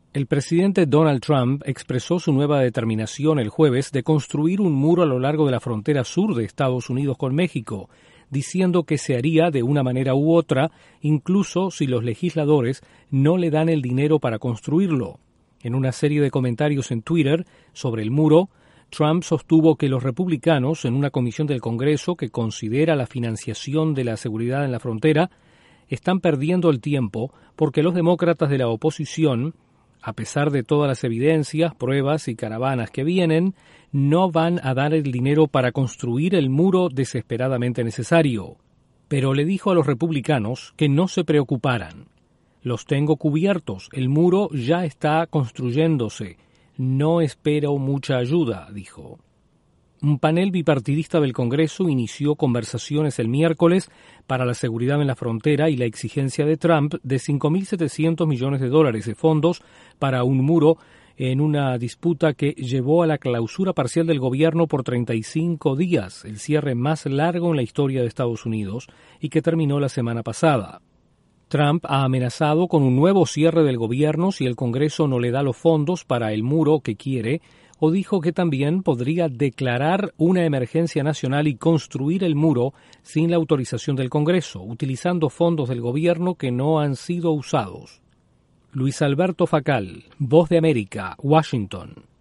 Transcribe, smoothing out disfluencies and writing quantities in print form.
El presidente Donald Trump expresó su nueva determinación el jueves de construir un muro a lo largo de la frontera sur de Estados Unidos con México, diciendo que se haría de una manera u otra, incluso si los legisladores no le dan el dinero para construirlo. En una serie de comentarios en Twitter sobre el muro, Trump sostuvo que los republicanos, en una comisión del Congreso que considera la financiación de la seguridad en la frontera, están perdiendo el tiempo porque los demócratas de la oposición, a pesar de todas las evidencias, pruebas y caravanas que vienen, no van a dar el dinero para construir el muro desesperadamente necesario. Pero le dijo a los republicanos que no se preocuparan. Los tengo cubiertos, el muro ya está construyéndose. No espero mucha ayuda, dijo. Un panel bipartidista del Congreso inició conversaciones el miércoles para la seguridad en la frontera y la exigencia de Trump de $5.700 millones de fondos para un muro en una disputa que llevó a la clausura parcial del gobierno por 35 días, el cierre más largo en la historia de Estados Unidos y que terminó la semana pasada. Trump ha amenazado con un nuevo cierre del gobierno si el Congreso no le da los fondos para el muro que quiere, o dijo que también podría declarar una emergencia nacional y construir el muro sin la autorización del Congreso, utilizando fondos del gobierno que no han sido usados. Luis Alberto Facal, Voz de América, Washington.